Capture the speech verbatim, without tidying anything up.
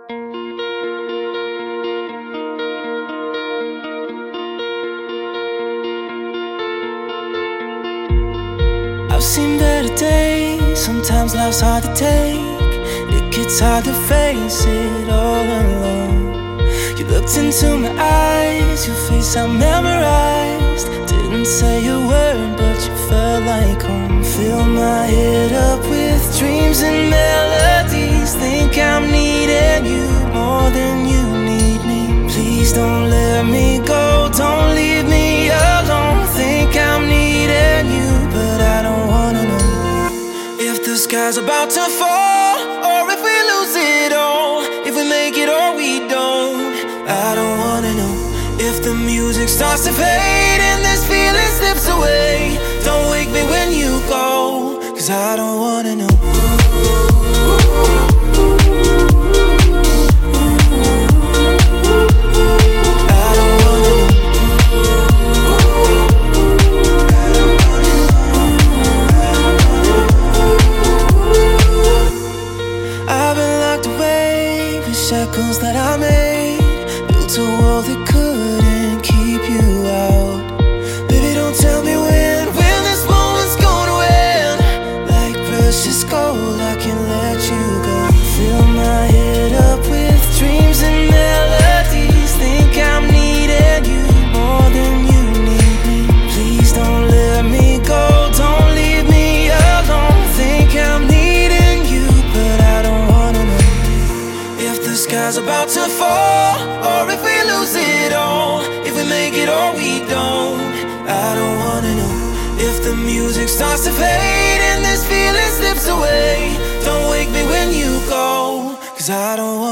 I've seen better days, sometimes life's hard to take. It gets hard to face it all alone. You looked into my eyes, your face I memorized. Didn't say a word, but you felt like home. Fill my head up with dreams and melodies. Think I'm needing you more than you need me. Please don't let me go, don't leave me alone. Think I'm needing you, but I don't wanna know if the sky's about to fall, or if we lose it all, if we make it or we don't. I don't wanna know if the music starts to fade and this feeling slips away. Don't wake me when you go, 'cause I don't wanna know. Shackles that I made, built a wall that couldn't keep you out. Baby, don't tell me when, when this moment's gonna end. Like precious gold, I can't let you go. Fill my head up with dreams and melodies. Think I'm needing you more than you need me. Please don't let me go, don't leave me alone. Think I'm needing you, but I don't wanna know if the sky's about to fall, or if we lose it all, if we make it or we don't. I don't wanna know if the music starts to fade and this feeling slips away. Don't wake me when you go, 'cause I don't wanna